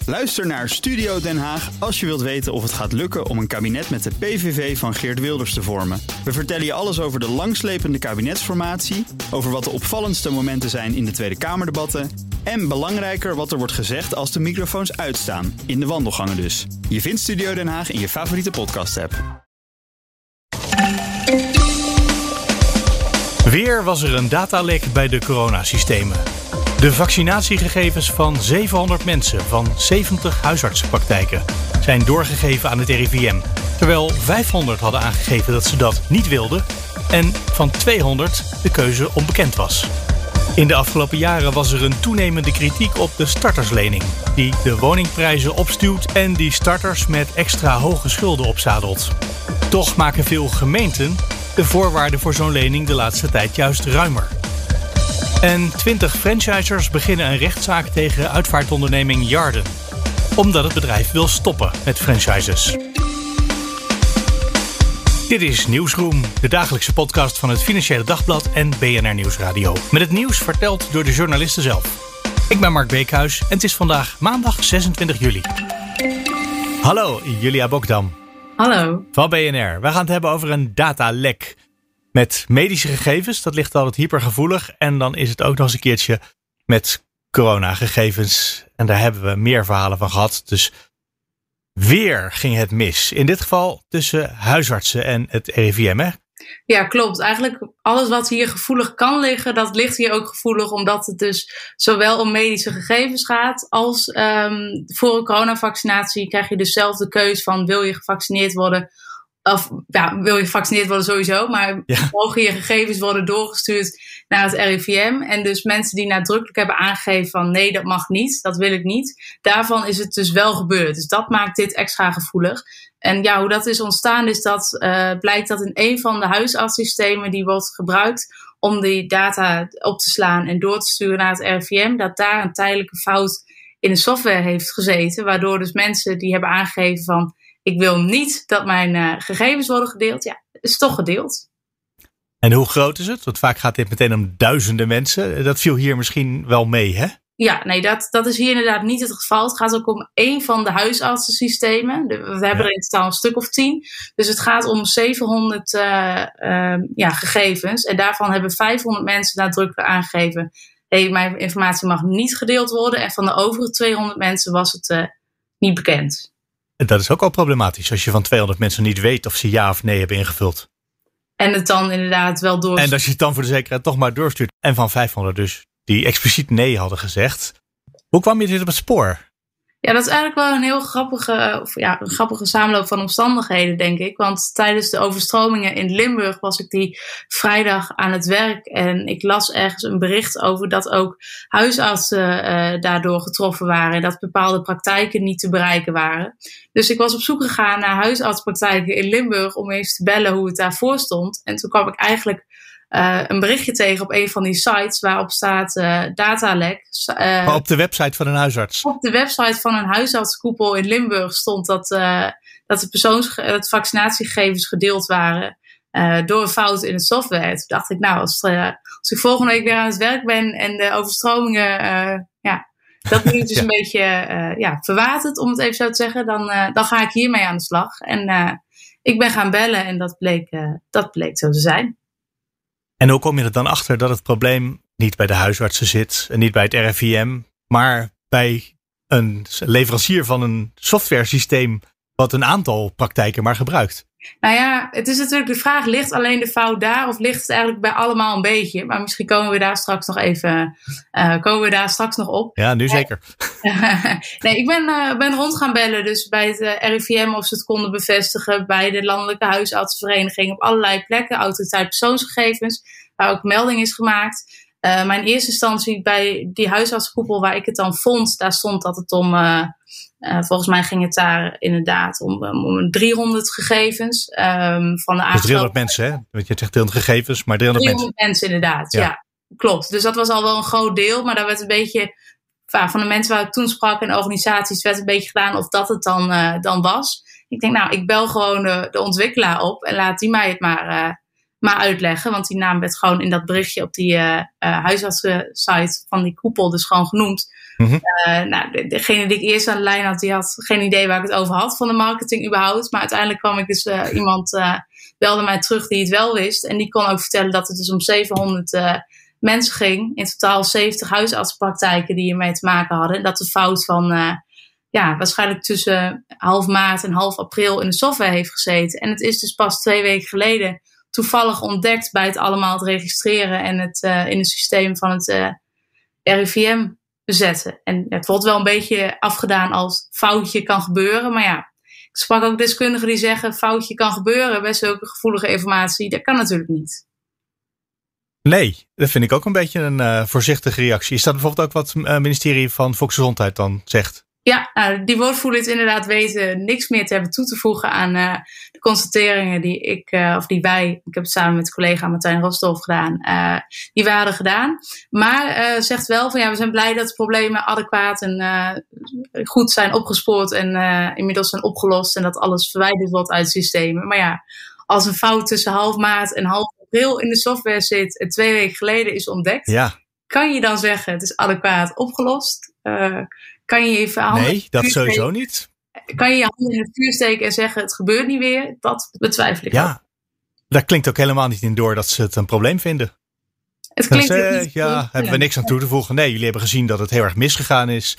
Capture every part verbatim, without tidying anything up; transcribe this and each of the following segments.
Luister naar Studio Den Haag als je wilt weten of het gaat lukken om een kabinet met de P V V van Geert Wilders te vormen. We vertellen je alles over de langslepende kabinetsformatie, over wat de opvallendste momenten zijn in de Tweede Kamerdebatten en belangrijker wat er wordt gezegd als de microfoons uitstaan, in de wandelgangen dus. Je vindt Studio Den Haag in je favoriete podcast-app. Weer was er een datalek bij de coronasystemen. De vaccinatiegegevens van zevenhonderd mensen van zeventig huisartsenpraktijken zijn doorgegeven aan het R I V M. Terwijl vijfhonderd hadden aangegeven dat ze dat niet wilden en van tweehonderd de keuze onbekend was. In de afgelopen jaren was er een toenemende kritiek op de starterslening, die de woningprijzen opstuwt en die starters met extra hoge schulden opzadelt. Toch maken veel gemeenten de voorwaarden voor zo'n lening de laatste tijd juist ruimer. En twintig franchisers beginnen een rechtszaak tegen uitvaartonderneming Jarden, omdat het bedrijf wil stoppen met franchises. Dit is Nieuwsroom, de dagelijkse podcast van het Financiële Dagblad en B N R Nieuwsradio. Met het nieuws verteld door de journalisten zelf. Ik ben Mark Beekhuis en het is vandaag maandag zesentwintig juli. Hallo, Julia Bokdam. Hallo. Van B N R. We gaan het hebben over een datalek. Met medische gegevens, dat ligt altijd hypergevoelig. En dan is het ook nog eens een keertje met coronagegevens. En daar hebben we meer verhalen van gehad. Dus weer ging het mis. In dit geval tussen huisartsen en het R I V M, hè? Ja, klopt. Eigenlijk alles wat hier gevoelig kan liggen, dat ligt hier ook gevoelig. Omdat het dus zowel om medische gegevens gaat als um, voor een coronavaccinatie krijg je dus zelf de keus van wil je gevaccineerd worden. Of ja, wil je gevaccineerd worden sowieso, maar ja. Mogen je gegevens worden doorgestuurd naar het R I V M. En dus mensen die nadrukkelijk hebben aangegeven van nee, dat mag niet, dat wil ik niet. Daarvan is het dus wel gebeurd. Dus dat maakt dit extra gevoelig. En ja, hoe dat is ontstaan is dat uh, blijkt dat in een van de huisartssystemen die wordt gebruikt om die data op te slaan en door te sturen naar het R I V M, dat daar een tijdelijke fout in de software heeft gezeten. Waardoor dus mensen die hebben aangegeven van ik wil niet dat mijn uh, gegevens worden gedeeld. Ja, het is toch gedeeld. En hoe groot is het? Want vaak gaat dit meteen om duizenden mensen. Dat viel hier misschien wel mee, hè? Ja, nee, dat, dat is hier inderdaad niet het geval. Het gaat ook om één van de huisartsensystemen. De, we hebben ja. er in totaal een stuk of tien. Dus het gaat om zevenhonderd uh, uh, ja, gegevens. En daarvan hebben vijfhonderd mensen nadrukkelijk aangegeven hey, mijn informatie mag niet gedeeld worden. En van de overige tweehonderd mensen was het uh, niet bekend. En dat is ook al problematisch als je van tweehonderd mensen niet weet of ze ja of nee hebben ingevuld. En het dan inderdaad wel doorstuurt. En als je het dan voor de zekerheid toch maar doorstuurt. En van vijfhonderd dus, die expliciet nee hadden gezegd. Hoe kwam je dit op het spoor? Ja, dat is eigenlijk wel een heel grappige, of ja, een grappige samenloop van omstandigheden, denk ik. Want tijdens de overstromingen in Limburg was ik die vrijdag aan het werk. En ik las ergens een bericht over dat ook huisartsen uh, daardoor getroffen waren. En dat bepaalde praktijken niet te bereiken waren. Dus ik was op zoek gegaan naar huisartspraktijken in Limburg om eens te bellen hoe het daarvoor stond. En toen kwam ik eigenlijk Uh, een berichtje tegen op een van die sites waarop staat uh, datalek. Uh, maar op de website van een huisarts? Op de website van een huisartskoepel in Limburg stond dat, uh, dat de persoons, dat vaccinatiegegevens gedeeld waren uh, door een fout in de software. Toen dacht ik, nou, als, uh, als ik volgende week weer aan het werk ben en de overstromingen, uh, ja, dat nu dus ja. een beetje uh, ja, verwaterd, om het even zo te zeggen, dan, uh, dan ga ik hiermee aan de slag. En uh, ik ben gaan bellen en dat bleek, uh, dat bleek zo te zijn. En hoe kom je er dan achter dat het probleem niet bij de huisartsen zit en niet bij het R I V M, maar bij een leverancier van een softwaresysteem wat een aantal praktijken maar gebruikt? Nou ja, het is natuurlijk de vraag, ligt alleen de fout daar of ligt het eigenlijk bij allemaal een beetje? Maar misschien komen we daar straks nog even uh, komen we daar straks nog op. Ja, nu zeker. nee, ik ben, uh, ben rond gaan bellen dus bij het uh, R I V M of ze het konden bevestigen, bij de Landelijke Huisartsenvereniging, op allerlei plekken, Autoriteit Persoonsgegevens, waar ook melding is gemaakt. Uh, mijn eerste instantie bij die huisartsenkoepel waar ik het dan vond, daar stond dat het om, uh, uh, volgens mij ging het daar inderdaad om, um, om driehonderd gegevens. Um, van de dus driehonderd mensen, hè? Want je zegt driehonderd gegevens, maar driehonderd, driehonderd mensen. mensen inderdaad, ja. ja. Klopt. Dus dat was al wel een groot deel, maar daar werd een beetje, van de mensen waar ik toen sprak en organisaties, werd een beetje gedaan of dat het dan, uh, dan was. Ik denk, nou, ik bel gewoon de, de ontwikkelaar op en laat die mij het maar, uh, maar uitleggen. Want die naam werd gewoon in dat berichtje op die uh, uh, huisartsensite van die koepel dus gewoon genoemd. Mm-hmm. Uh, nou, degene die ik eerst aan de lijn had, die had geen idee waar ik het over had van de marketing überhaupt. Maar uiteindelijk kwam ik dus uh, iemand, uh, belde mij terug die het wel wist. En die kon ook vertellen dat het dus om zevenhonderd uh, mensen ging. In totaal zeventig huisartsenpraktijken die ermee te maken hadden. En dat de fout van uh, ja, waarschijnlijk tussen half maart en half april in de software heeft gezeten. En het is dus pas twee weken geleden toevallig ontdekt bij het allemaal het registreren en het uh, in het systeem van het uh, R I V M zetten. En het wordt wel een beetje afgedaan als foutje kan gebeuren. Maar ja, ik sprak ook deskundigen die zeggen foutje kan gebeuren bij zulke gevoelige informatie. Dat kan natuurlijk niet. Nee, dat vind ik ook een beetje een uh, voorzichtige reactie. Is dat bijvoorbeeld ook wat het uh, ministerie van Volksgezondheid dan zegt? Ja, nou, die woordvoerders inderdaad weten niks meer te hebben toe te voegen aan uh, de constateringen die ik, uh, of die wij, ik heb het samen met collega Martijn Rosthoff gedaan, uh, die we hadden gedaan. Maar uh, zegt wel van ja, we zijn blij dat de problemen adequaat en uh, goed zijn opgespoord en uh, inmiddels zijn opgelost en dat alles verwijderd wordt uit systemen. Maar ja, als een fout tussen half maart en half april in de software zit en twee weken geleden is ontdekt, ja. Kan je dan zeggen het is adequaat opgelost? Uh, Kan je je verhaal nee, dat sowieso steken? Niet. Kan je je handen in het vuur steken en zeggen het gebeurt niet weer? Dat betwijfel ik ja, ook. Daar klinkt ook helemaal niet in door dat ze het een probleem vinden. Het klinkt dus, uh, niet ja, hebben we niks aan toe te voegen. Nee, jullie hebben gezien dat het heel erg misgegaan is.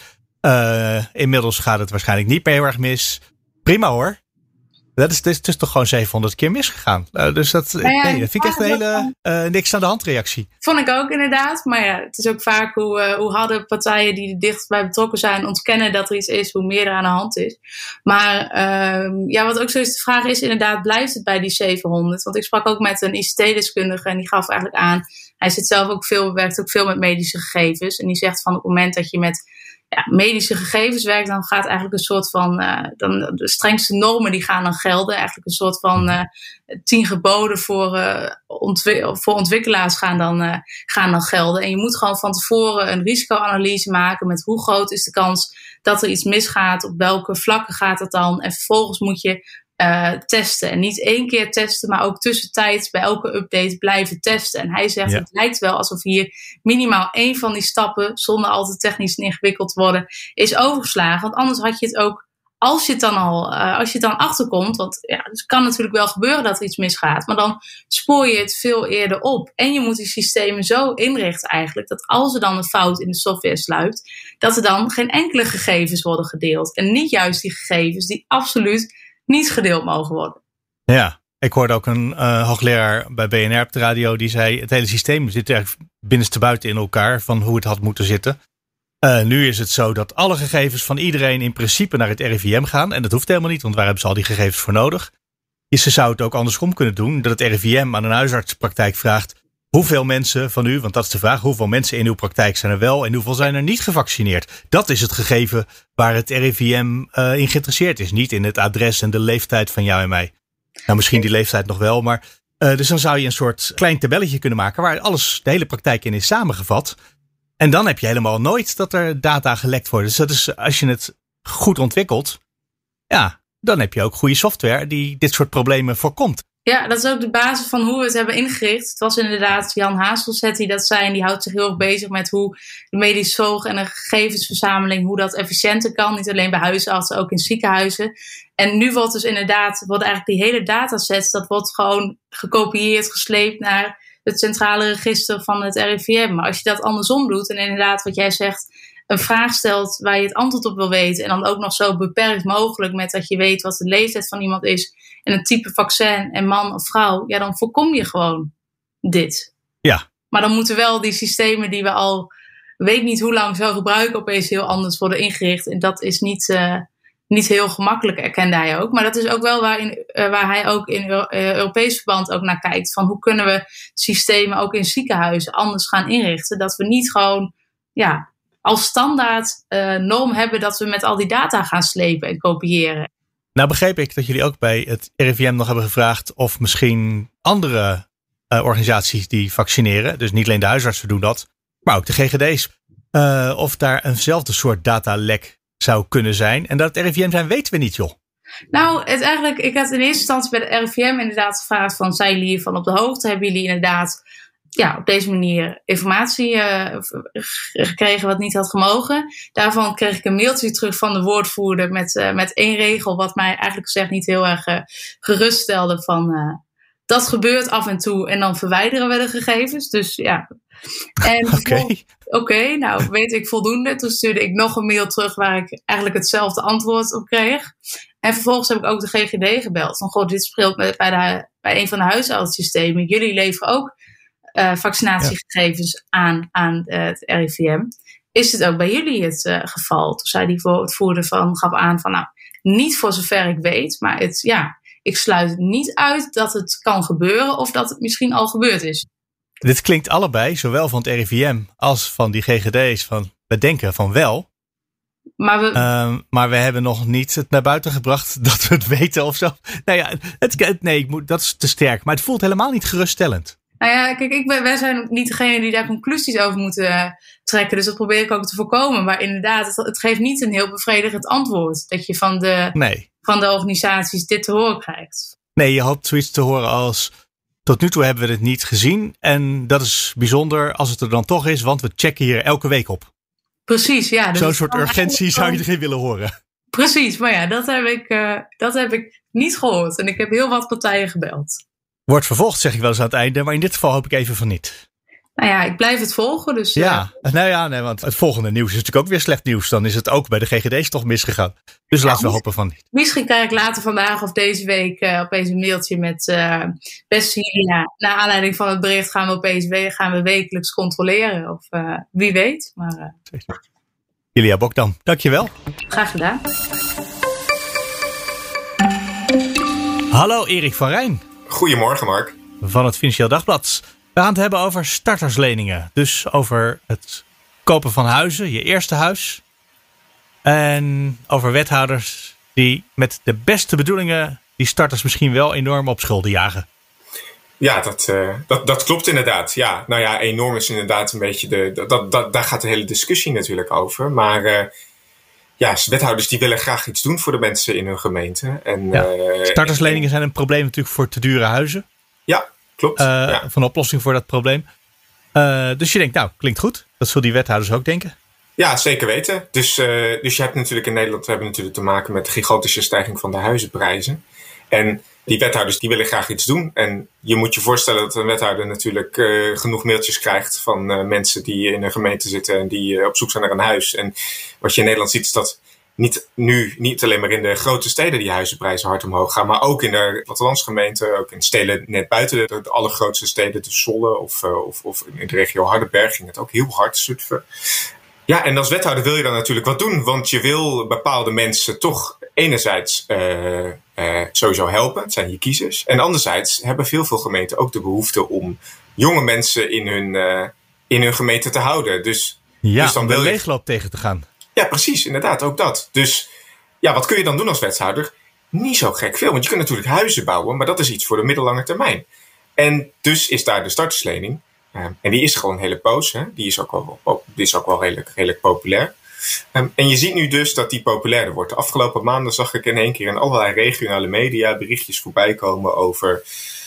Uh, inmiddels gaat het waarschijnlijk niet meer heel erg mis. Prima hoor. Dat is, het, is, het is toch gewoon zevenhonderd keer misgegaan. Uh, dus dat, nou ja, nee, dat vind ik echt een hele uh, niks aan de hand reactie. Vond ik ook inderdaad. Maar ja, het is ook vaak hoe, uh, hoe harder partijen die er dicht bij betrokken zijn ontkennen dat er iets is, hoe meer er aan de hand is. Maar uh, ja, wat ook zo is de vraag is inderdaad, blijft het bij die zevenhonderd? Want ik sprak ook met een I C T-deskundige en die gaf eigenlijk aan, hij zit zelf ook veel, werkt ook veel met medische gegevens. En die zegt van het moment dat je met ja, medische gegevens werkt, dan gaat eigenlijk een soort van, uh, dan, de strengste normen die gaan dan gelden. Eigenlijk een soort van uh, tien geboden voor, uh, ontwi- voor ontwikkelaars gaan dan, uh, gaan dan gelden. En je moet gewoon van tevoren een risicoanalyse maken met hoe groot is de kans dat er iets misgaat, op welke vlakken gaat het dan. En vervolgens moet je Uh, testen. En niet één keer testen, maar ook tussentijds bij elke update blijven testen. En hij zegt, ja. Het lijkt wel alsof hier minimaal één van die stappen, zonder al te technisch en ingewikkeld te worden, is overgeslagen. Want anders had je het ook, als je het dan al, uh, als je het dan achterkomt, want ja, het kan natuurlijk wel gebeuren dat er iets misgaat, maar dan spoor je het veel eerder op. En je moet die systemen zo inrichten eigenlijk, dat als er dan een fout in de software sluipt, dat er dan geen enkele gegevens worden gedeeld. En niet juist die gegevens die absoluut niet gedeeld mogen worden. Ja, ik hoorde ook een uh, hoogleraar bij B N R op de radio die zei, het hele systeem zit eigenlijk binnenstebuiten in elkaar van hoe het had moeten zitten. Uh, nu is het zo dat alle gegevens van iedereen in principe naar het R I V M gaan. En dat hoeft helemaal niet, want waar hebben ze al die gegevens voor nodig? Ze zou het ook andersom kunnen doen, dat het R I V M aan een huisartsenpraktijk vraagt, hoeveel mensen van u, want dat is de vraag, hoeveel mensen in uw praktijk zijn er wel en hoeveel zijn er niet gevaccineerd? Dat is het gegeven waar het R I V M uh, in geïnteresseerd is. Niet in het adres en de leeftijd van jou en mij. Nou, misschien die leeftijd nog wel, maar uh, dus dan zou je een soort klein tabelletje kunnen maken waar alles, de hele praktijk in is samengevat. En dan heb je helemaal nooit dat er data gelekt worden. Dus dat is, als je het goed ontwikkelt, ja, dan heb je ook goede software die dit soort problemen voorkomt. Ja, dat is ook de basis van hoe we het hebben ingericht. Het was inderdaad Jan Hazelzet die dat zei. En die houdt zich heel erg bezig met hoe de medische zorg en de gegevensverzameling, hoe dat efficiënter kan. Niet alleen bij huisartsen, ook in ziekenhuizen. En nu wordt dus inderdaad, worden eigenlijk die hele datasets, dat wordt gewoon gekopieerd, gesleept naar het centrale register van het R I V M. Maar als je dat andersom doet en inderdaad wat jij zegt, een vraag stelt waar je het antwoord op wil weten en dan ook nog zo beperkt mogelijk met dat je weet wat de leeftijd van iemand is en een type vaccin en man of vrouw, ja, dan voorkom je gewoon dit. Ja. Maar dan moeten wel die systemen die we al weet niet hoe lang zo gebruiken opeens heel anders worden ingericht. En dat is niet, uh, niet heel gemakkelijk, erkende hij ook. Maar dat is ook wel waarin, uh, waar hij ook in uh, Europees verband ook naar kijkt. Van hoe kunnen we systemen ook in ziekenhuizen anders gaan inrichten. Dat we niet gewoon ja, als standaard uh, norm hebben dat we met al die data gaan slepen en kopiëren. Nou begreep ik dat jullie ook bij het R I V M nog hebben gevraagd of misschien andere uh, organisaties die vaccineren, dus niet alleen de huisartsen doen dat, maar ook de G G D's, uh, of daar eenzelfde soort datalek zou kunnen zijn. En dat het R I V M zijn weten we niet, joh. Nou, het eigenlijk, ik had in eerste instantie bij de R I V M inderdaad gevraagd van, zijn jullie hiervan op de hoogte? Hebben jullie inderdaad ja, op deze manier informatie uh, gekregen wat niet had gemogen? Daarvan kreeg ik een mailtje terug van de woordvoerder met, uh, met één regel, wat mij eigenlijk gezegd niet heel erg uh, geruststelde van, uh, dat gebeurt af en toe en dan verwijderen we de gegevens. Dus ja. Oké, okay. okay, nou weet ik voldoende. Toen stuurde ik nog een mail terug waar ik eigenlijk hetzelfde antwoord op kreeg. En vervolgens heb ik ook de G G D gebeld. Van goh, dit speelt bij, de, bij een van de huisartsensystemen. Jullie leveren ook uh, vaccinatiegegevens ja. aan, aan uh, het R I V M. Is het ook bij jullie het uh, geval? Toen zei die woordvoerder van, gaf aan van nou, niet voor zover ik weet. Maar het, ja, ik sluit niet uit dat het kan gebeuren of dat het misschien al gebeurd is. Dit klinkt allebei, zowel van het R I V M als van die G G D's, van we denken van wel. Maar we, uh, maar we hebben nog niet het naar buiten gebracht dat we het weten of zo. Nou ja, het, nee, ik moet, dat is te sterk. Maar het voelt helemaal niet geruststellend. Nou ja, kijk, ik, wij zijn niet degene die daar conclusies over moeten uh, trekken. Dus dat probeer ik ook te voorkomen. Maar inderdaad, het, het geeft niet een heel bevredigend antwoord. Dat je van de, nee. van de organisaties dit te horen krijgt. Nee, je hoopt zoiets te horen als, tot nu toe hebben we het niet gezien. En dat is bijzonder als het er dan toch is, want we checken hier elke week op. Precies, ja. Dus zo'n soort urgentie zou je erin willen horen. Precies, maar ja, dat heb ik, uh, dat heb ik niet gehoord. En ik heb heel wat partijen gebeld. Wordt vervolgd, zeg ik wel eens aan het einde. Maar in dit geval hoop ik even van niet. Nou ja, ik blijf het volgen. Dus, uh... Ja, nou ja, nee, want het volgende nieuws is natuurlijk ook weer slecht nieuws. Dan is het ook bij de G G D's toch misgegaan. Dus ja, laten we hopen van niet. Misschien krijg ik later vandaag of deze week uh, opeens een mailtje met uh, beste Julia. Naar aanleiding van het bericht gaan we opeens we- gaan we wekelijks controleren. Of uh, wie weet. Maar, uh... Julia Bokdam, dankjewel. Graag gedaan. Hallo Erik van Rijn. Goedemorgen Mark. Van het Financieel Dagblad. We gaan het hebben over startersleningen. Dus over het kopen van huizen, je eerste huis. En over wethouders die met de beste bedoelingen die starters misschien wel enorm op schulden jagen. Ja, dat, uh, dat, dat klopt inderdaad. Ja, nou ja, enorm is inderdaad een beetje de... Dat, dat, daar gaat de hele discussie natuurlijk over. Maar uh, ja, wethouders die willen graag iets doen voor de mensen in hun gemeente. En, ja, uh, startersleningen zijn een probleem natuurlijk voor te dure huizen. Ja, klopt. Uh, ja. Van oplossing voor dat probleem. Uh, dus je denkt, nou, klinkt goed. Dat zullen die wethouders ook denken. Ja, zeker weten. Dus, uh, dus je hebt natuurlijk in Nederland, we hebben natuurlijk te maken met de gigantische stijging van de huizenprijzen. En die wethouders die willen graag iets doen. En je moet je voorstellen dat een wethouder natuurlijk uh, genoeg mailtjes krijgt van uh, mensen die in een gemeente zitten en die uh, op zoek zijn naar een huis. En wat je in Nederland ziet is dat niet nu, niet alleen maar in de grote steden die huizenprijzen hard omhoog gaan, maar ook in de plattelandsgemeenten, ook in steden net buiten de, de allergrootste steden, de Zwolle of, uh, of, of in de regio Hardenberg ging het ook heel hard zutven. Ja, en als wethouder wil je dan natuurlijk wat doen, want je wil bepaalde mensen toch enerzijds uh, uh, sowieso helpen, het zijn je kiezers. En anderzijds hebben veel, veel gemeenten ook de behoefte om jonge mensen in hun, uh, in hun gemeente te houden. Dus, ja, dus dan om wil de je... leegloop tegen te gaan. Ja, precies, inderdaad, ook dat. Dus ja, wat kun je dan doen als wethouder? Niet zo gek veel, want je kunt natuurlijk huizen bouwen, maar dat is iets voor de middellange termijn. En dus is daar de starterslening. Uh, en die is gewoon een hele poos. Hè? Die is ook wel, die is ook wel redelijk, redelijk populair. Um, en je ziet nu dus dat die populairder wordt. De afgelopen maanden zag ik in één keer in allerlei regionale media berichtjes voorbij komen over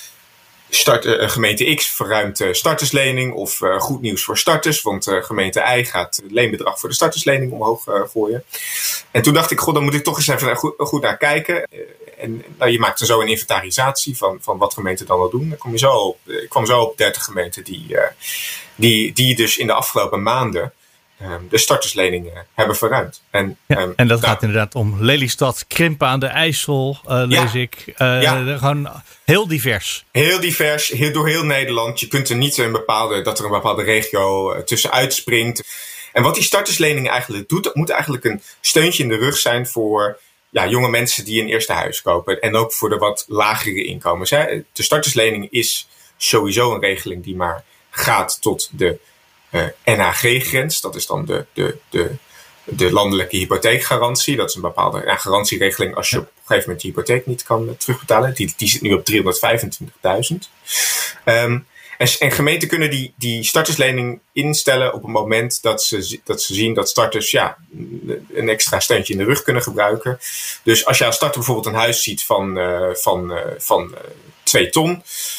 start, uh, gemeente X verruimt uh, starterslening of uh, goed nieuws voor starters. Want uh, gemeente Y gaat het leenbedrag voor de starterslening omhoog uh, gooien. En toen dacht ik, god, dan moet ik toch eens even goed, goed naar kijken. Uh, En nou, je maakt er zo een inventarisatie van, van wat gemeenten dan al doen. Dan kom je zo op, ik kwam zo op dertig gemeenten die, uh, die, die dus in de afgelopen maanden um, de startersleningen hebben verruimd. En, ja, um, en dat daar, gaat inderdaad om Lelystad, Krimpen aan de IJssel, uh, lees ja, ik. Uh, ja. Gewoon heel divers. Heel divers, heel, door heel Nederland. Je kunt er niet een bepaalde, dat er een bepaalde regio uh, tussen uitspringt. En wat die starterslening eigenlijk doet, dat moet eigenlijk een steuntje in de rug zijn voor ja, jonge mensen die een eerste huis kopen. En ook voor de wat lagere inkomens. Hè. De starterslening is sowieso een regeling die maar gaat tot de uh, N H G-grens. Dat is dan de, de, de, de landelijke hypotheekgarantie. Dat is een bepaalde ja, garantieregeling als je op een gegeven moment je hypotheek niet kan uh, terugbetalen. Die, die zit nu op driehonderdvijfentwintigduizend. Um, En, en gemeenten kunnen die, die starterslening instellen op het moment dat ze, dat ze zien dat starters ja, een extra steuntje in de rug kunnen gebruiken. Dus als je als starter bijvoorbeeld een huis ziet van, uh, van, uh, van uh, twee ton.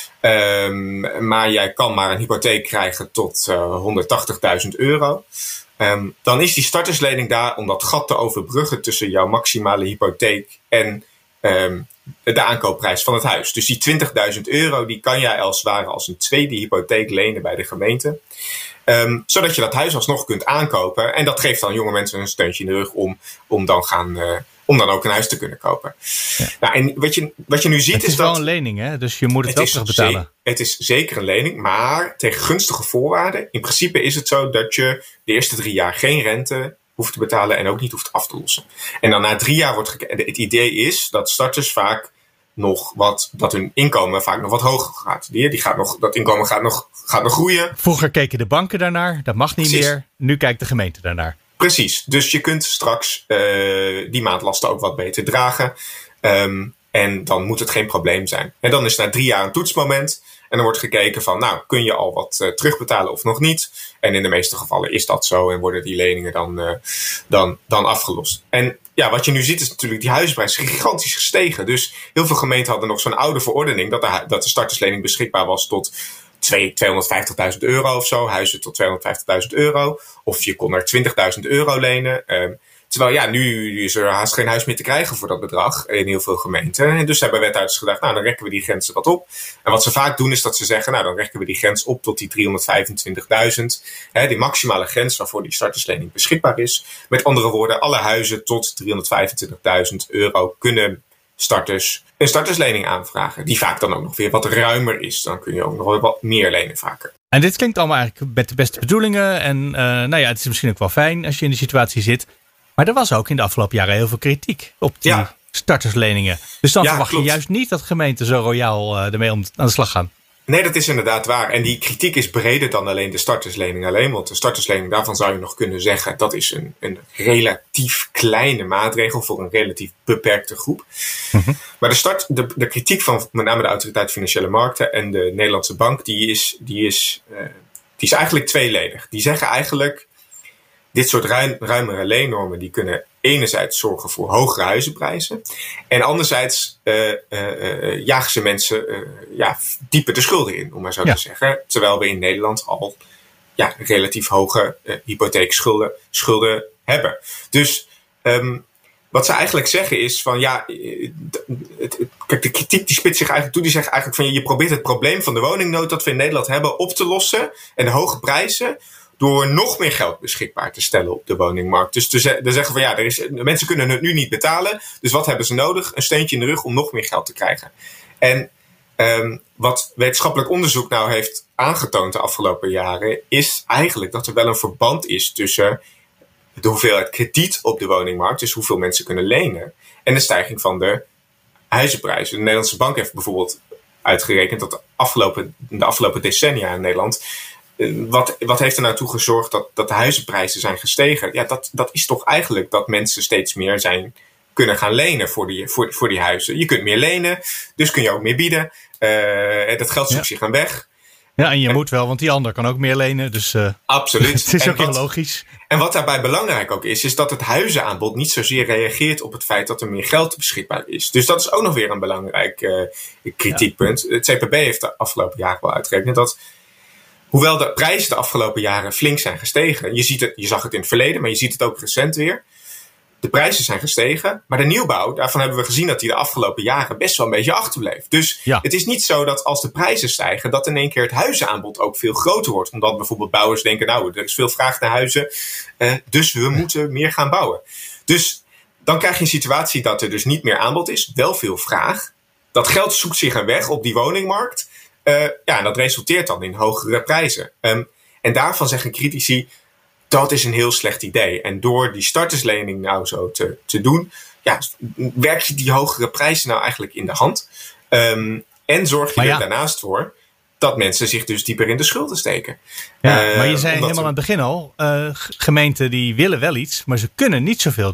Um, maar jij kan maar een hypotheek krijgen tot uh, honderdtachtigduizend euro. Um, dan is die starterslening daar om dat gat te overbruggen tussen jouw maximale hypotheek en um, de aankoopprijs van het huis. Dus die twintigduizend euro die kan jij als het ware als een tweede hypotheek lenen bij de gemeente. Um, zodat je dat huis alsnog kunt aankopen. En dat geeft dan jonge mensen een steuntje in de rug om, om, dan, gaan, uh, om dan ook een huis te kunnen kopen. Ja. Nou, en wat je, wat je nu ziet het is, is wel dat... een lening, hè? Dus je moet het, het wel terugbetalen. Ze- het is zeker een lening, maar tegen gunstige voorwaarden. In principe is het zo dat je de eerste drie jaar geen rente hoeft te betalen en ook niet hoeft af te lossen. En dan na drie jaar wordt gekeken. Het idee is dat starters vaak nog wat, dat hun inkomen vaak nog wat hoger gaat. Die, die gaat nog, dat inkomen gaat nog, gaat nog groeien. Vroeger keken de banken daarnaar, dat mag niet Precies. meer. Nu kijkt de gemeente daarnaar. Precies, dus je kunt straks uh, die maandlasten ook wat beter dragen. Um, en dan moet het geen probleem zijn. En dan is na drie jaar een toetsmoment. En dan wordt gekeken van, nou, kun je al wat uh, terugbetalen of nog niet? En in de meeste gevallen is dat zo en worden die leningen dan, uh, dan, dan afgelost. En ja, wat je nu ziet is natuurlijk die huizenprijs is gigantisch gestegen. Dus heel veel gemeenten hadden nog zo'n oude verordening dat de, dat de starterslening beschikbaar was tot tweehonderdvijftigduizend euro of zo. Huizen tot tweehonderdvijftigduizend euro. Of je kon er twintigduizend euro lenen. Um, Terwijl ja, nu is er haast geen huis meer te krijgen voor dat bedrag in heel veel gemeenten. En dus hebben wethouders gedacht, nou dan rekken we die grenzen wat op. En wat ze vaak doen is dat ze zeggen, nou dan rekken we die grens op tot die driehonderdvijfentwintigduizend. Hè, die maximale grens waarvoor die starterslening beschikbaar is. Met andere woorden, alle huizen tot driehonderdvijfentwintigduizend euro kunnen starters een starterslening aanvragen. Die vaak dan ook nog weer wat ruimer is. Dan kun je ook nog wat meer lenen vaker. En dit klinkt allemaal eigenlijk met de beste bedoelingen. En uh, nou ja, het is misschien ook wel fijn als je in die situatie zit. Maar er was ook in de afgelopen jaren heel veel kritiek op die ja. startersleningen. Dus dan ja, verwacht klopt. je juist niet dat gemeenten zo royaal uh, ermee om, aan de slag gaan. Nee, dat is inderdaad waar. En die kritiek is breder dan alleen de starterslening alleen. Want de starterslening, daarvan zou je nog kunnen zeggen, dat is een, een relatief kleine maatregel voor een relatief beperkte groep. Mm-hmm. Maar de, start, de, de kritiek van met name de Autoriteit Financiële Markten en de Nederlandse Bank, die is, die is, uh, die is eigenlijk tweeledig. Die zeggen eigenlijk, dit soort ruim, ruimere leennormen die kunnen enerzijds zorgen voor hogere huizenprijzen. En anderzijds uh, uh, uh, jagen ze mensen uh, ja, dieper de schulden in, om maar zo ja. te zeggen. Terwijl we in Nederland al ja, relatief hoge uh, hypotheekschulden schulden hebben. Dus um, wat ze eigenlijk zeggen is van ja, het, het, kijk, de kritiek die spitst zich eigenlijk toe. Die zegt eigenlijk van je probeert het probleem van de woningnood dat we in Nederland hebben op te lossen. En de hoge prijzen door nog meer geld beschikbaar te stellen op de woningmarkt. Dus te ze- te zeggen van ja, er is, mensen kunnen het nu niet betalen. Dus wat hebben ze nodig? Een steuntje in de rug om nog meer geld te krijgen. En um, wat wetenschappelijk onderzoek nou heeft aangetoond de afgelopen jaren, is eigenlijk dat er wel een verband is tussen de hoeveelheid krediet op de woningmarkt, dus hoeveel mensen kunnen lenen, en de stijging van de huizenprijzen. De Nederlandse Bank heeft bijvoorbeeld uitgerekend dat de afgelopen, de afgelopen decennia in Nederland, Wat, wat heeft er nou toe gezorgd dat, dat de huizenprijzen zijn gestegen? Ja, dat, dat is toch eigenlijk dat mensen steeds meer zijn kunnen gaan lenen voor die, voor, voor die huizen. Je kunt meer lenen, dus kun je ook meer bieden. Uh, dat geld zoekt ja. zich aan weg. Ja, en je en, moet wel, want die ander kan ook meer lenen. Dus, uh, absoluut. Het is en ook heel wat, logisch. En wat daarbij belangrijk ook is, is dat het huizenaanbod niet zozeer reageert op het feit dat er meer geld beschikbaar is. Dus dat is ook nog weer een belangrijk uh, kritiekpunt. Ja. Het C P B heeft de afgelopen jaren wel uitgerekend dat hoewel de prijzen de afgelopen jaren flink zijn gestegen. Je, ziet het, je zag het in het verleden, maar je ziet het ook recent weer. De prijzen zijn gestegen, maar de nieuwbouw, daarvan hebben we gezien dat die de afgelopen jaren best wel een beetje achterbleef. Dus ja. het is niet zo dat als de prijzen stijgen, dat in één keer het huizenaanbod ook veel groter wordt. Omdat bijvoorbeeld bouwers denken, nou, er is veel vraag naar huizen, uh, dus we moeten meer gaan bouwen. Dus dan krijg je een situatie dat er dus niet meer aanbod is, wel veel vraag. Dat geld zoekt zich een weg op die woningmarkt. Uh, ja, en dat resulteert dan in hogere prijzen. Um, en daarvan zeggen critici, dat is een heel slecht idee. En door die starterslening nou zo te, te doen, ja, werk je die hogere prijzen nou eigenlijk in de hand. Um, en zorg je ja. er daarnaast voor dat mensen zich dus dieper in de schulden steken. Ja, uh, maar je zei helemaal aan het begin al, uh, gemeenten die willen wel iets, maar ze kunnen niet zoveel doen.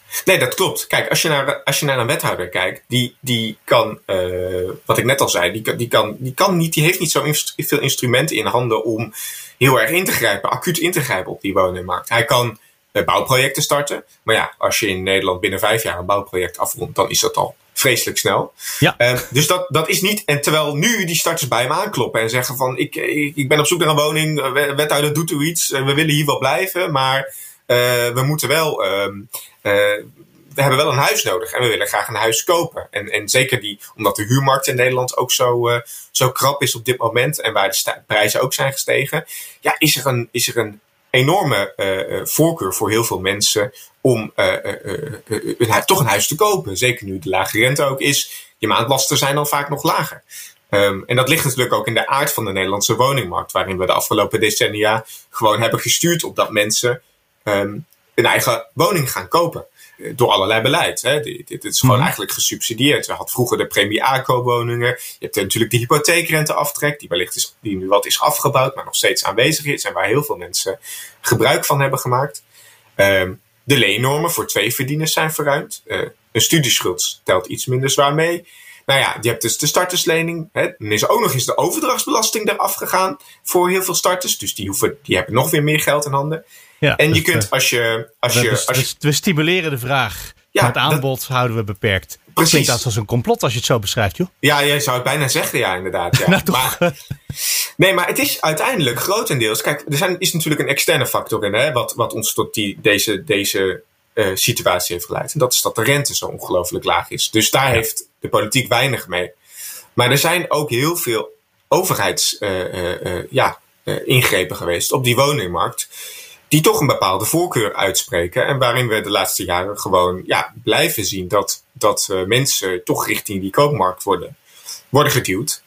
Nee, dat klopt. Kijk, als je naar, als je naar een wethouder kijkt, die, die kan, uh, wat ik net al zei, die, die, kan, die, kan niet, die heeft niet zo inst- veel instrumenten in handen om heel erg in te grijpen, acuut in te grijpen op die woningmarkt. Hij kan uh, bouwprojecten starten, maar ja, als je in Nederland binnen vijf jaar een bouwproject afrondt, dan is dat al vreselijk snel. Ja. Uh, dus dat, dat is niet, en terwijl nu die starters bij hem aankloppen en zeggen van, ik, ik, ik ben op zoek naar een woning, wethouder doet er iets, we willen hier wel blijven, maar uh, we moeten wel... Uh, Uh, we hebben wel een huis nodig en we willen graag een huis kopen. En, en zeker die, omdat de huurmarkt in Nederland ook zo, uh, zo krap is op dit moment en waar de sta- prijzen ook zijn gestegen, ja, is er een, is er een enorme uh, voorkeur voor heel veel mensen om uh, uh, uh, uh, een, toch een huis te kopen. Zeker nu de lage rente ook is. Je maandlasten zijn dan vaak nog lager. Um, en dat ligt natuurlijk ook in de aard van de Nederlandse woningmarkt, waarin we de afgelopen decennia gewoon hebben gestuurd op dat mensen um, een eigen woning gaan kopen. Door allerlei beleid. Hè. Dit, dit is gewoon mm-hmm. eigenlijk gesubsidieerd. We hadden vroeger de premie A-koopwoningen. Je hebt natuurlijk de hypotheekrenteaftrek, die wellicht is, die nu wat is afgebouwd, maar nog steeds aanwezig is en waar heel veel mensen gebruik van hebben gemaakt. Um, de leennormen voor tweeverdieners zijn verruimd. Uh, een studieschuld telt iets minder zwaar mee. Nou ja, je hebt dus de starterslening. Hè. Dan is er ook nog eens de overdrachtsbelasting eraf gegaan voor heel veel starters. Dus die, hoeven, die hebben nog weer meer geld in handen. Ja, en je dus kunt als je... Als we, je, als je we, we stimuleren de vraag, ja, maar het aanbod dat, houden we beperkt. Precies. Klinkt dat als een complot als je het zo beschrijft, joh. Ja, jij zou het bijna zeggen, ja, inderdaad. Ja. nou, toch. Maar, nee, maar het is uiteindelijk grotendeels... Kijk, er zijn, is natuurlijk een externe factor in, hè, wat, wat ons tot die, deze, deze uh, situatie heeft geleid. En dat is dat de rente zo ongelooflijk laag is. Dus daar ja. heeft de politiek weinig mee. Maar er zijn ook heel veel overheids uh, uh, uh, ja, uh, ingrepen geweest op die woningmarkt, die toch een bepaalde voorkeur uitspreken. En waarin we de laatste jaren gewoon ja, blijven zien dat, dat uh, mensen toch richting die koopmarkt worden, worden geduwd.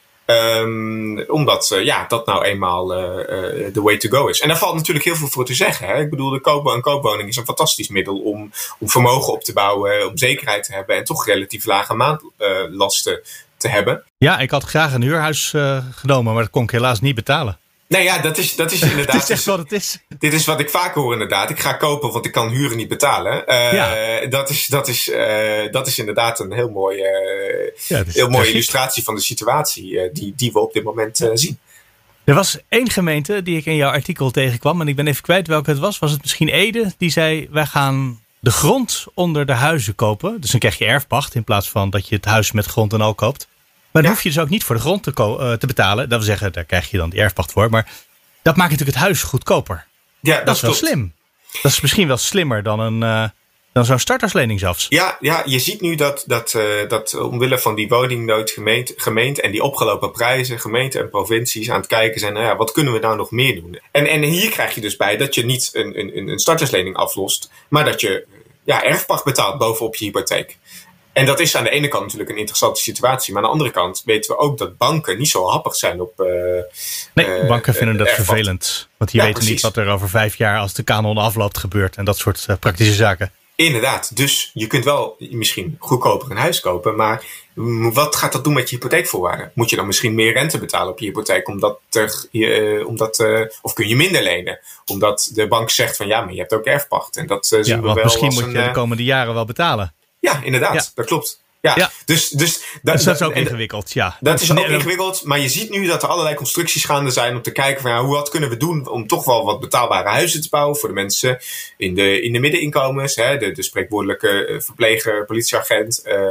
Um, omdat uh, ja, dat nou eenmaal uh, uh, the way to go is. En daar valt natuurlijk heel veel voor te zeggen. Hè? Ik bedoel, de koop- een koopwoning is een fantastisch middel om, om vermogen op te bouwen, om zekerheid te hebben en toch relatief lage maandlasten uh, te hebben. Ja, ik had graag een huurhuis uh, genomen, maar dat kon ik helaas niet betalen. Nee, ja, dat is, dat is inderdaad... Het is echt wat het is. Dit is wat ik vaak hoor inderdaad. Ik ga kopen, want ik kan huren niet betalen. Uh, ja. dat, is, dat, is, uh, dat is inderdaad een heel mooie, uh, ja, heel mooie illustratie van de situatie uh, die, die we op dit moment uh, zien. Er was één gemeente die ik in jouw artikel tegenkwam, en ik ben even kwijt welke het was. Was het misschien Ede? Die zei, wij gaan de grond onder de huizen kopen. Dus dan krijg je erfpacht in plaats van dat je het huis met grond en al koopt. Maar dan ja. hoef je dus ook niet voor de grond te, ko- uh, te betalen. Dat wil zeggen, daar krijg je dan die erfpacht voor. Maar dat maakt natuurlijk het huis goedkoper. Ja, dat, dat is wel klopt. slim. Dat is misschien wel slimmer dan, een, uh, dan zo'n starterslening zelfs. Ja, ja, je ziet nu dat, dat, uh, dat omwille van die woningnood gemeente, gemeente en die opgelopen prijzen, gemeenten en provincies aan het kijken zijn, nou ja, wat kunnen we nou nog meer doen? En, en hier krijg je dus bij dat je niet een, een, een starterslening aflost, maar dat je ja, erfpacht betaalt bovenop je hypotheek. En dat is aan de ene kant natuurlijk een interessante situatie. Maar aan de andere kant weten we ook dat banken niet zo happig zijn op uh, Nee, uh, banken vinden dat erfpacht. vervelend. Want die ja, weten precies. niet wat er over vijf jaar als de kanon afloopt gebeurt. En dat soort uh, praktische zaken. Inderdaad. Dus je kunt wel misschien goedkoper een huis kopen. Maar wat gaat dat doen met je hypotheekvoorwaarden? Moet je dan misschien meer rente betalen op je hypotheek? Omdat er, uh, omdat, uh, of kun je minder lenen? Omdat de bank zegt van ja, maar je hebt ook erfpacht. En dat uh, zien ja, we want wel misschien als moet een, je de komende jaren wel betalen. Ja, inderdaad. Ja. Dat klopt. Ja, ja. Dus, dus, da, dus dat is ook en, ingewikkeld, ja. Dat is ook nee, ingewikkeld, maar je ziet nu dat er allerlei constructies gaande zijn om te kijken van ja, hoe wat kunnen we doen om toch wel wat betaalbare huizen te bouwen voor de mensen in de, in de middeninkomens, hè, de, de spreekwoordelijke verpleger, politieagent, uh,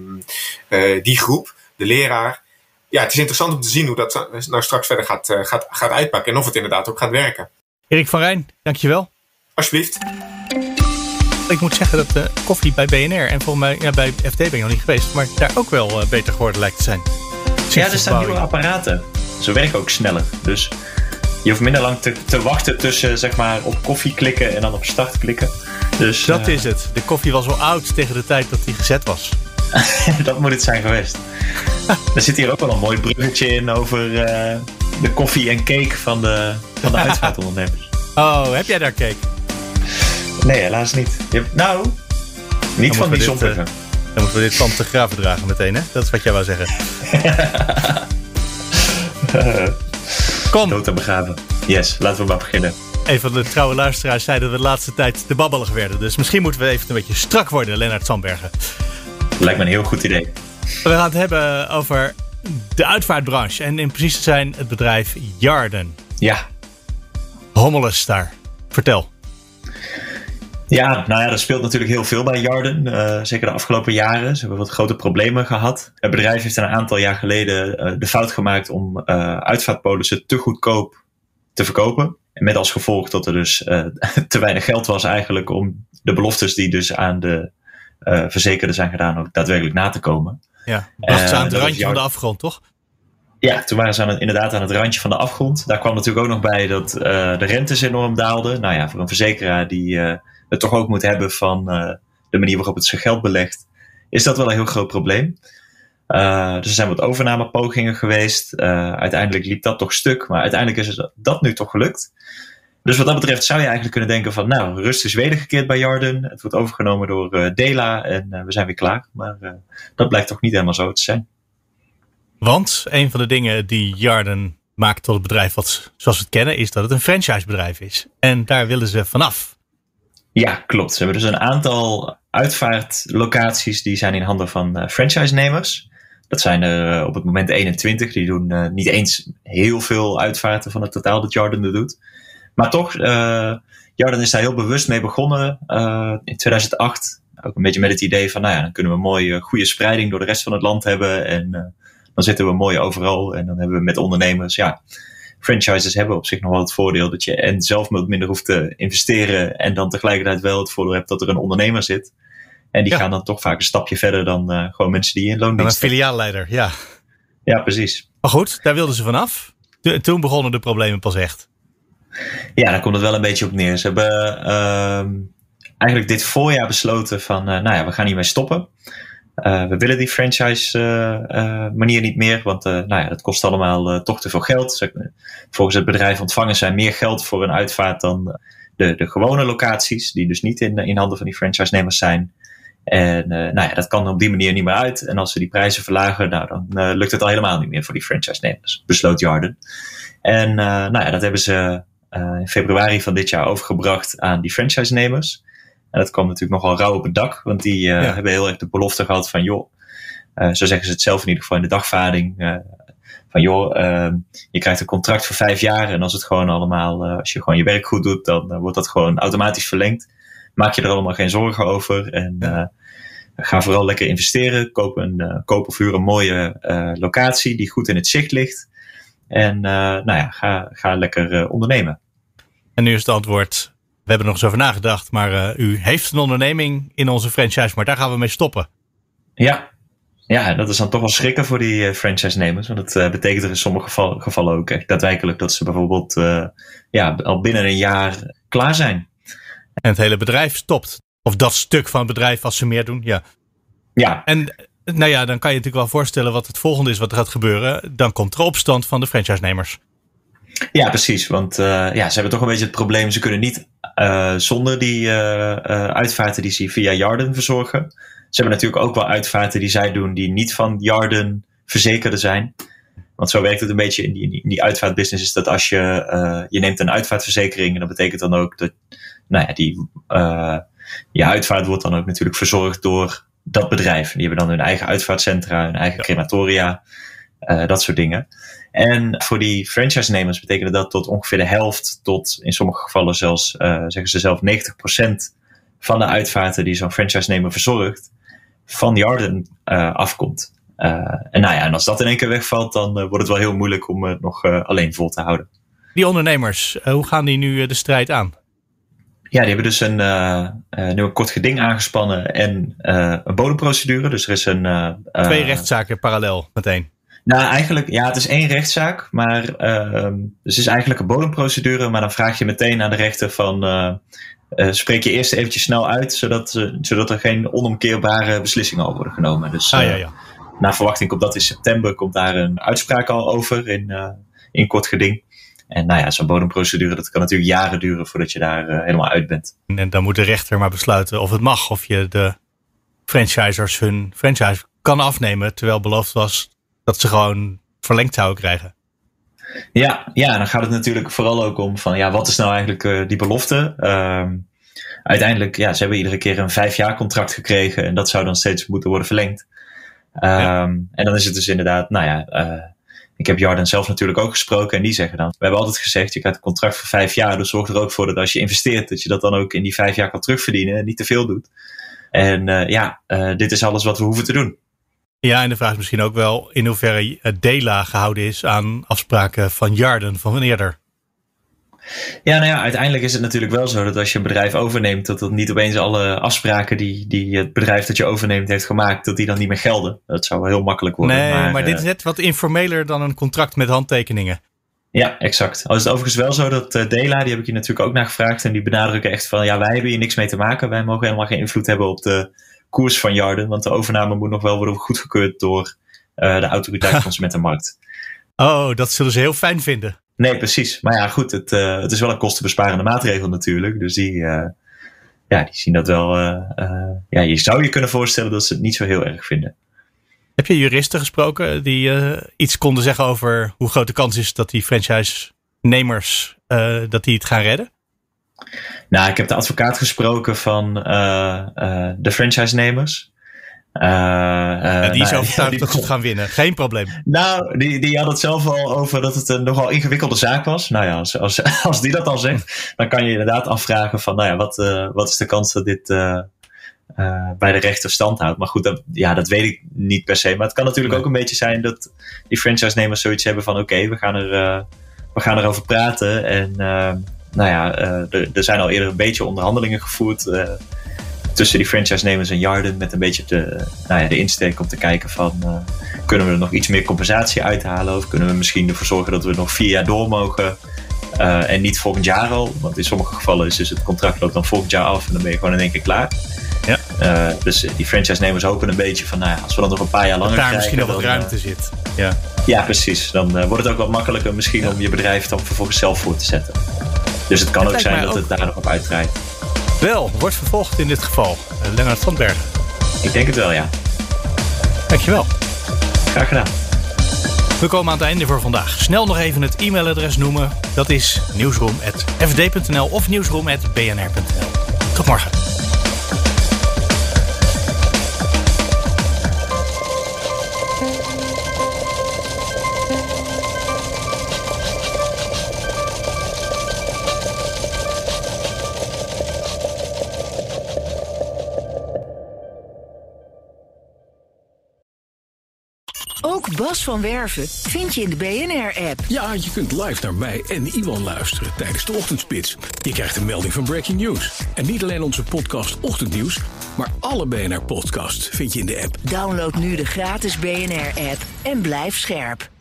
uh, die groep, de leraar. Ja, het is interessant om te zien hoe dat nou straks verder gaat, uh, gaat, gaat uitpakken en of het inderdaad ook gaat werken. Erik van Rijn, dankjewel. Alsjeblieft. Ik moet zeggen dat de koffie bij B N R en volgens mij ja, bij F D ben ik nog niet geweest, maar daar ook wel uh, beter geworden lijkt te zijn. Sinds ja, er staan nieuwe apparaten. Ze werken ook sneller. Dus je hoeft minder lang te, te wachten tussen zeg maar op koffie klikken en dan op start klikken. Dus, dat uh, is het. De koffie was al oud tegen de tijd dat die gezet was. Dat moet het zijn geweest. Er zit hier ook wel een mooi bruggetje in over uh, de koffie en cake van de, van de uitvaartondernemers. Oh, heb jij daar cake? Nee, helaas niet. Je hebt, nou, niet dan van die zompige. Uh, dan moeten we dit pand te graven dragen meteen, hè? Dat is wat jij wou zeggen. Kom. Dood en begraven. Yes, laten we maar beginnen. een van de trouwe luisteraars zei dat we de laatste tijd te babbelig werden. Dus misschien moeten we even een beetje strak worden, Lennart Sandbergen. Lijkt me een heel goed idee. We gaan het hebben over de uitvaartbranche. En in precies te zijn het bedrijf Jarden. Ja. Hommeles daar. Vertel. Ja, nou ja, er speelt natuurlijk heel veel bij Jarden. Uh, zeker de afgelopen jaren. Ze hebben wat grote problemen gehad. Het bedrijf heeft een aantal jaar geleden uh, de fout gemaakt om uh, uitvaartpolissen te goedkoop te verkopen. En met als gevolg dat er dus uh, te weinig geld was eigenlijk om de beloftes die dus aan de uh, verzekerden zijn gedaan ook daadwerkelijk na te komen. Ja, bracht ze aan het uh, randje van de afgrond, toch? Ja, toen waren ze aan het, inderdaad aan het randje van de afgrond. Daar kwam natuurlijk ook nog bij dat uh, de rentes enorm daalden. Nou ja, voor een verzekeraar die uh, het toch ook moet hebben van uh, de manier waarop het zijn geld belegt, is dat wel een heel groot probleem. Uh, dus er zijn wat overnamepogingen geweest. Uh, uiteindelijk liep dat toch stuk, maar uiteindelijk is het dat nu toch gelukt. Dus wat dat betreft zou je eigenlijk kunnen denken van, nou, rust is wedergekeerd bij Jarden. Het wordt overgenomen door uh, Dela en uh, we zijn weer klaar. Maar uh, dat blijkt toch niet helemaal zo te zijn. Want een van de dingen die Jarden maakt tot het bedrijf wat, zoals we het kennen, is dat het een franchisebedrijf is. En daar willen ze vanaf. Ja, klopt. Ze hebben dus een aantal uitvaartlocaties die zijn in handen van uh, franchise-nemers. Dat zijn er uh, op het moment eenentwintig. Die doen uh, niet eens heel veel uitvaarten van het totaal dat Jarden er doet. Maar toch, uh, Jarden is daar heel bewust mee begonnen uh, in tweeduizend acht. Ook een beetje met het idee van, nou ja, dan kunnen we een mooie, goede spreiding door de rest van het land hebben. En uh, dan zitten we mooi overal. En dan hebben we met ondernemers, ja, franchises hebben op zich nog wel het voordeel dat je en zelf minder hoeft te investeren. En dan tegelijkertijd wel het voordeel hebt dat er een ondernemer zit. En die ja. gaan dan toch vaak een stapje verder dan uh, gewoon mensen die in loondienst een filiaalleider, ja. Ja, precies. Maar goed, daar wilden ze vanaf. De, toen begonnen de problemen pas echt. Ja, daar komt het wel een beetje op neer. Ze hebben uh, eigenlijk dit voorjaar besloten van, uh, nou ja, we gaan hiermee stoppen. Uh, we willen die franchise uh, uh, manier niet meer, want uh, nou ja, dat kost allemaal uh, toch te veel geld. Volgens het bedrijf ontvangen zij meer geld voor een uitvaart dan de, de gewone locaties, die dus niet in, in handen van die franchise-nemers zijn. En uh, nou ja, dat kan op die manier niet meer uit. En als ze die prijzen verlagen, nou, dan uh, lukt het al helemaal niet meer voor die franchise-nemers, besloot Jarden. En uh, nou ja, dat hebben ze uh, in februari van dit jaar overgebracht aan die franchise-nemers. En dat kwam natuurlijk nogal rauw op het dak, want die uh, ja. hebben heel erg de belofte gehad van, joh, uh, zo zeggen ze het zelf in ieder geval in de dagvaarding, uh, van joh, uh, je krijgt een contract voor vijf jaar en als het gewoon allemaal, uh, als je gewoon je werk goed doet, dan uh, wordt dat gewoon automatisch verlengd. Maak je er allemaal geen zorgen over en uh, ga vooral lekker investeren. Koop, een, uh, koop of huur een mooie uh, locatie die goed in het zicht ligt. En uh, nou ja, ga, ga lekker uh, ondernemen. En nu is het antwoord, we hebben er nog eens over nagedacht, maar uh, u heeft een onderneming in onze franchise, maar daar gaan we mee stoppen. Ja, ja, dat is dan toch wel schrikken voor die uh, franchise-nemers. Want dat uh, betekent er in sommige geval, gevallen ook echt daadwerkelijk dat ze bijvoorbeeld uh, ja, al binnen een jaar klaar zijn. En het hele bedrijf stopt. Of dat stuk van het bedrijf als ze meer doen, ja. Ja. En nou ja, dan kan je natuurlijk wel voorstellen wat het volgende is wat er gaat gebeuren. Dan komt er opstand van de franchise-nemers. Ja, precies. Want uh, ja, ze hebben toch een beetje het probleem. Ze kunnen niet uh, zonder die uh, uh, uitvaarten die ze via Jarden verzorgen. Ze hebben natuurlijk ook wel uitvaarten die zij doen die niet van Jarden verzekerde zijn. Want zo werkt het een beetje in die, in die uitvaartbusiness. Is dat als je, uh, je neemt een uitvaartverzekering. En dat betekent dan ook dat, nou ja, die, uh, je uitvaart wordt dan ook natuurlijk verzorgd door dat bedrijf. Die hebben dan hun eigen uitvaartcentra, hun eigen crematoria. Uh, dat soort dingen. En voor die franchise-nemers betekent dat tot ongeveer de helft, tot in sommige gevallen zelfs, uh, zeggen ze zelf negentig procent van de uitvaarten die zo'n franchise-nemer verzorgt, van Jarden uh, afkomt. Uh, en nou ja, en als dat in één keer wegvalt, dan uh, wordt het wel heel moeilijk om het nog uh, alleen vol te houden. Die ondernemers, uh, hoe gaan die nu uh, de strijd aan? Ja, die hebben dus een, uh, uh, nu een kort geding aangespannen en uh, een bodemprocedure. Dus er is een... Uh, Twee uh, rechtszaken parallel meteen. Nou, eigenlijk, ja, het is één rechtszaak, maar uh, dus het is eigenlijk een bodemprocedure, maar dan vraag je meteen aan de rechter van, uh, uh, spreek je eerst eventjes snel uit, zodat, uh, zodat er geen onomkeerbare beslissingen over worden genomen. Dus uh, ah, ja, ja. naar verwachting komt dat in september, komt daar een uitspraak al over in, uh, in kort geding. En nou ja, zo'n bodemprocedure, dat kan natuurlijk jaren duren voordat je daar uh, helemaal uit bent. En dan moet de rechter maar besluiten of het mag, of je de franchisers hun franchise kan afnemen, terwijl beloofd was dat ze gewoon verlengd zouden krijgen. Ja, ja, dan gaat het natuurlijk vooral ook om van ja, wat is nou eigenlijk uh, die belofte? Um, uiteindelijk, ja, ze hebben iedere keer een vijf jaar contract gekregen en dat zou dan steeds moeten worden verlengd. Um, ja. En dan is het dus inderdaad, nou ja, uh, ik heb Jarden zelf natuurlijk ook gesproken en die zeggen dan, we hebben altijd gezegd, je krijgt een contract voor vijf jaar, dus zorg er ook voor dat als je investeert, dat je dat dan ook in die vijf jaar kan terugverdienen en niet te veel doet. En uh, ja, uh, dit is alles wat we hoeven te doen. Ja, en de vraag is misschien ook wel in hoeverre Dela gehouden is aan afspraken van Jarden van eerder. Ja, nou ja, uiteindelijk is het natuurlijk wel zo dat als je een bedrijf overneemt, dat dat niet opeens alle afspraken die, die het bedrijf dat je overneemt heeft gemaakt, dat die dan niet meer gelden. Dat zou wel heel makkelijk worden. Nee, maar, maar dit uh, is net wat informeler dan een contract met handtekeningen. Ja, exact. Al is het overigens wel zo dat uh, Dela, die heb ik je natuurlijk ook naar gevraagd en die benadrukken echt van, ja, wij hebben hier niks mee te maken. Wij mogen helemaal geen invloed hebben op de koers van Jarden, want de overname moet nog wel worden goedgekeurd door uh, de autoriteit consumentenmarkt. Oh, dat zullen ze heel fijn vinden. Nee, precies. Maar ja, goed, het, uh, het is wel een kostenbesparende maatregel natuurlijk. Dus die, uh, ja, die zien dat wel. Uh, uh, ja, je zou je kunnen voorstellen dat ze het niet zo heel erg vinden. Heb je juristen gesproken die uh, iets konden zeggen over hoe groot de kans is dat die franchise-nemers uh, dat die het gaan redden? Nou, ik heb de advocaat gesproken van uh, uh, de franchise-nemers. Uh, uh, ja, die is nou, overtuigd die, dat ze het gaan winnen. Geen probleem. Nou, die, die had het zelf al over dat het een nogal ingewikkelde zaak was. Nou ja, als, als, als die dat al zegt, dan kan je inderdaad afvragen van, nou ja, wat, uh, wat is de kans dat dit uh, uh, bij de rechter stand houdt? Maar goed, dat, ja, dat weet ik niet per se. Maar het kan natuurlijk nee. ook een beetje zijn dat die franchise-nemers zoiets hebben van, oké, okay, we gaan er, uh, we gaan erover praten. En uh, nou ja, uh, er, er zijn al eerder een beetje onderhandelingen gevoerd uh, tussen die franchise-nemers en Jarden met een beetje de, nou ja, de insteek om te kijken van, uh, kunnen we er nog iets meer compensatie uithalen? Of kunnen we misschien ervoor zorgen dat we nog vier jaar door mogen uh, en niet volgend jaar al? Want in sommige gevallen is dus het contract loopt dan volgend jaar af en dan ben je gewoon in één keer klaar. Ja. Uh, dus die franchise-nemers hopen een beetje van, nou ja, als we dan nog een paar jaar langer dat daar krijgen, misschien nog wat dan, ruimte uh, zit. Ja, ja precies. Dan uh, wordt het ook wat makkelijker misschien ja. om je bedrijf dan vervolgens zelf voor te zetten. Dus het kan het ook zijn dat ook het daar nog op uitdraait. Wel, wordt vervolgd in dit geval. Uh, Lennart van Bergen. Ik denk het wel, ja. Dankjewel. Graag gedaan. We komen aan het einde voor vandaag. Snel nog even het e-mailadres noemen. Dat is nieuwsroom apenstaartje f d punt n l of nieuwsroom apenstaartje b n r punt n l. Tot morgen. Ook Bas van Werven vind je in de B N R-app. Ja, je kunt live naar mij en Iwan luisteren tijdens de ochtendspits. Je krijgt een melding van Breaking News. En niet alleen onze podcast Ochtendnieuws, maar alle B N R-podcasts vind je in de app. Download nu de gratis B N R-app en blijf scherp.